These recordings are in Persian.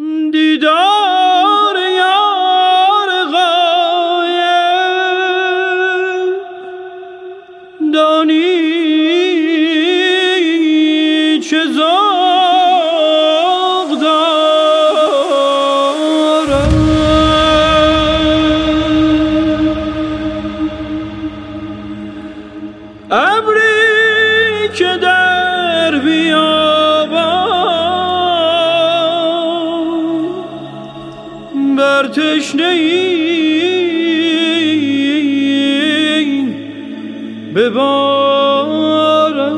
دیدار یار غایب دانی چه ذوق دارد. ابری که در بیابان بر تشنه‌ای ببارد.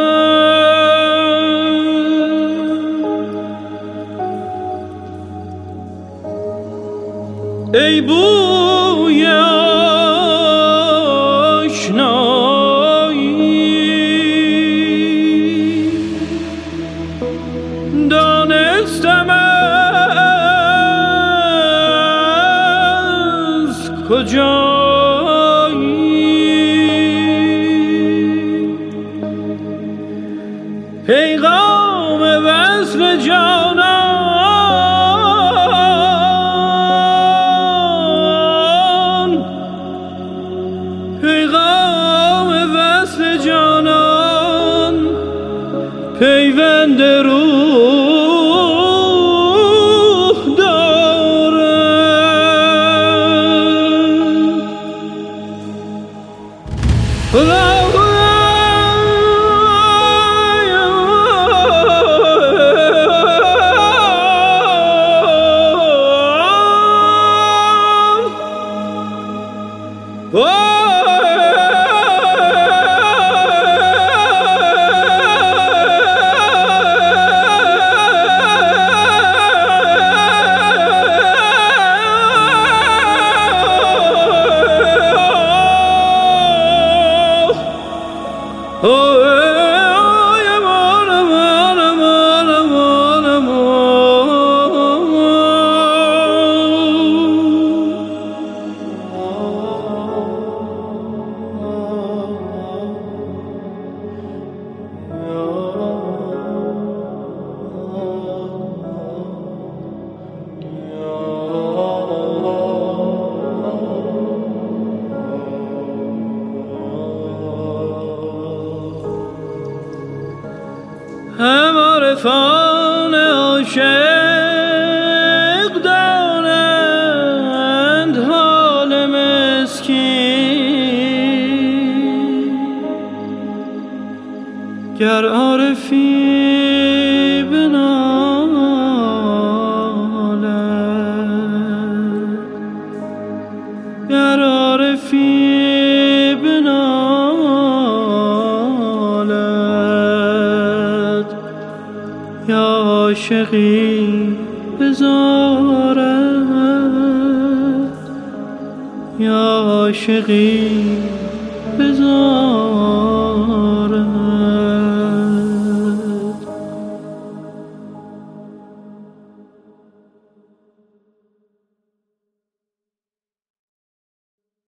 ای بوی آشنایی دانستم از کجایی. پیغام وصل جانان، پیغام وصل جانان پیوند روح دارد. هم عارفان عاشق دانند حال مسکین، گر عارفی بنالد، گر عارفی بنالد، یا عاشقی بزارد، یا عاشقی بزارد.